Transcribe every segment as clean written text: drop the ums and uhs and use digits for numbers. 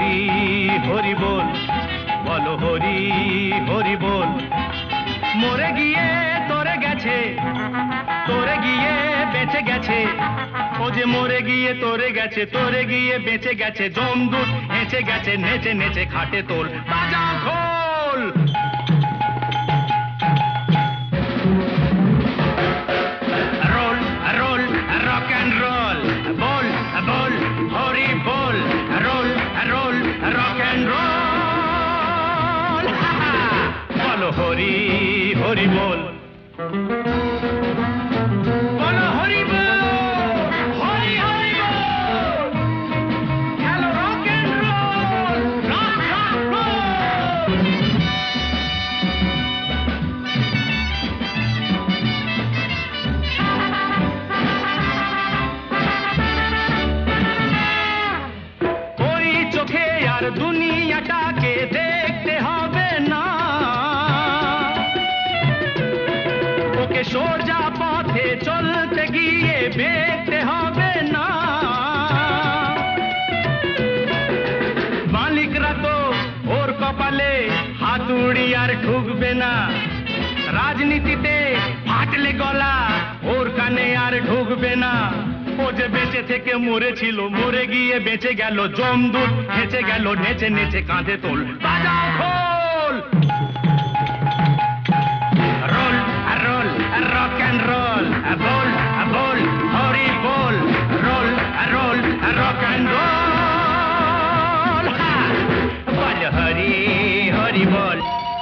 হরি বল, বলো হরি হরি বল। মরে গিয়ে তোরে গেছে, তোরে গিয়ে বেঁচে গেছে, ও যে মরে গিয়ে তোরে গেছে, তোরে গিয়ে বেঁচে গেছে, জমদূত হেঁচে গেছে, নেচে নেচে খাটে তোল, বাজাও খোল। Roll roll rock and roll, বল বল হরি বল, roll roll rock and roll. বলো হরি হরি বল, বলো হরি বল, হরি হরি বল। খেলো rock and roll, rock rock roll. ওই চোখে আর দুনিয়াটাকে দেখতে হবে না, ওকে সোজা পথে চলতে গিয়ে দেখতে হবে না। মালিকরা তো ওর কপালে হাতুড়ি আর ঢুকবে না, রাজনীতিতে ফাটলে গলা ওর কানে আর ঢুকবে না। ও যে বেঁচে থেকে মরেছিল, মরে গিয়ে বেঁচে গেল, জমদূত হেঁচে গেল, নেচে নেচে কাঁধে তোল, বাজাও খোল। Roll roll rock and roll, বল বল হরি বল, roll roll rock and roll. বল হরি হরি বল।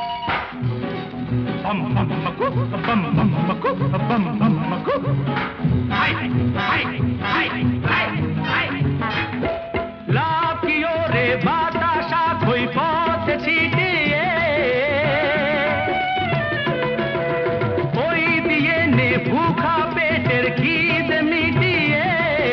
bum bum maku bum bum maku bum bum maku hai hai hai hai hai লাভ কি ওরে বাতাসা কই পথে ছিটিয়ে, ওই দিয়ে নে ভুখা পেটের খিদে মিটিয়ে।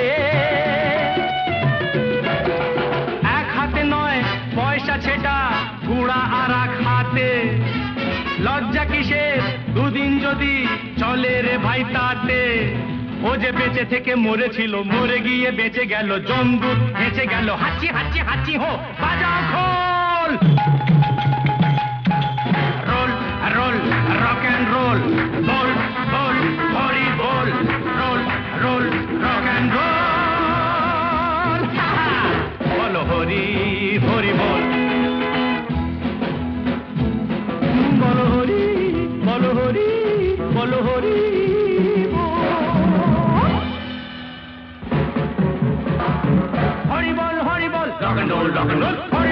এক হাতে নয় পয়সা ছেটা, গুড়া আর এক হাতে, লজ্জা কিসের দুদিন যদি চলে রে ভাই তাতে। ও যে বেঁচে থেকে মরেছিল, মরে গিয়ে বেঁচে গেল, জমদূত হেঁচে গেল, হাঁচি হাঁচি হাঁচি হো, বাজাও খোল। Roll roll rock and roll, বল বল হরি বল, roll roll rock and roll. বলো হরি হরি বল, বলো হরি বলো হরি বলো হরি বল, হরি বল rock and roll, rock and role.